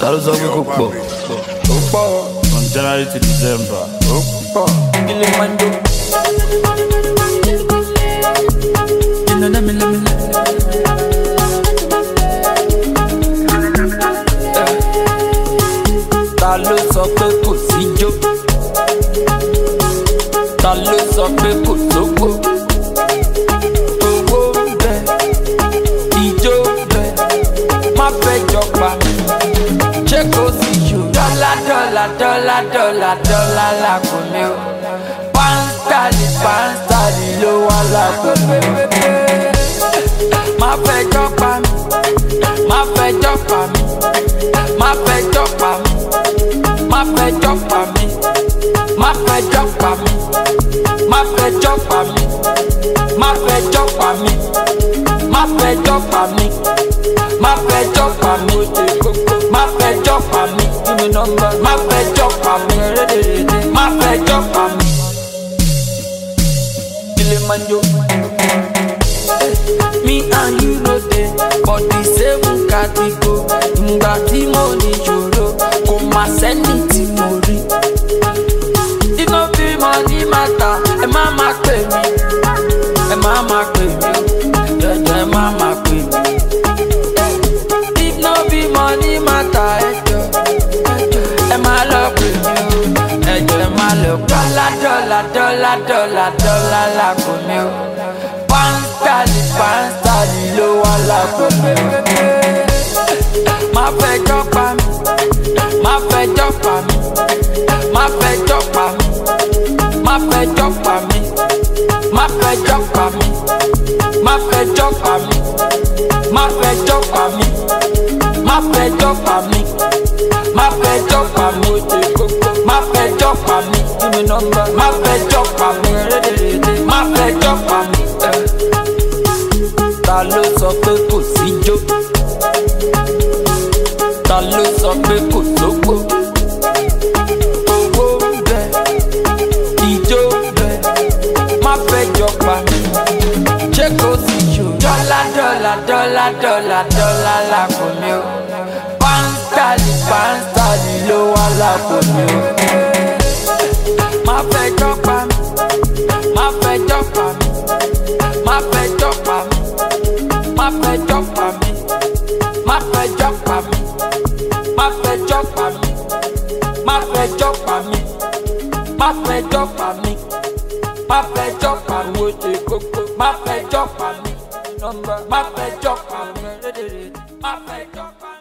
Ta ló sọ pé kò pọ̀? Ó pọ̀ from January to December. Ó pọ̀. Ilé máa ń jó. Ta ló sọ pé kò síjó? Ta ló sọ pé kò sówó? Owó ń bẹ, ijó ń bẹ, má fẹ́ jọba, ṣé kò sí jù? Dọ́là dọ́là dọ́là dọ́là dọ́là làkò mi o, pánstálì ló wà làkò mi o. Má fẹ́ jọba mi, má fẹ́ jọba mi, má fẹ́ jọba mi, má fẹ́ jọba mi, má fẹ́ jọba mi, má fẹ́ jọba mi, má fẹ́ jọba mi, má fẹ́ jọba mi, má fẹ́ jọba mi, má fẹ́ jọba mi, má fẹ́ jọba mi, má fẹ́ jọba mi. Ilé máa ń jó. Me and you no dey but the same category. Ngbà tí mo ní ìṣòro kò má sẹ́ni tí mo rí. If no be money matter, ẹ má má pè mí, ẹ má má pè mí o, jẹ́jẹ́ ẹ má má pè mí. If no be money matter, ẹ má lọ pè mí o, ẹjọ́ ẹ má lọ pè mí. Dọ́là dọ́là dọ́là dọ́là dọ́là làkò mi o, pánstálì ló wà làkò mi o. Má fẹ́ jọba mi, má fẹ́ jọba mi, má fẹ́ jọba mi, má fẹ́ jọba mi, má fẹ́ jọba mi, má fẹ́ jọba mi, má fẹ́ jọba mi, má fẹ́ jọba mi, má fẹ́ jọba mi, má fẹ́ jọba mi, má fẹ́ jọba mi, má fẹ́ jọba mi. Ta ló sọ pé kò síjó? Ta ló sọ pé kò sówó? Owó ń bẹ, ijó ń bẹ, má fẹ́ jọba mi, ṣé kò sí jù? Dọ́là dọ́là dọ́là dọ́là dọ́là làkò mi o, pánstálì ló wà làkò mi o. Má fẹ́ jọba mi, má fẹ́ jọba mi, má fẹ́ jọba mi, má fẹ́ jọba mi, má fẹ́ jọba mi, má fẹ́ jọba mi, má fẹ́ jọba mi, má fẹ́ jọba mi, má fẹ́ jọba mi, má fẹ́ jọba mi, má fẹ́ jọba mi, má fẹ́ jọba mi.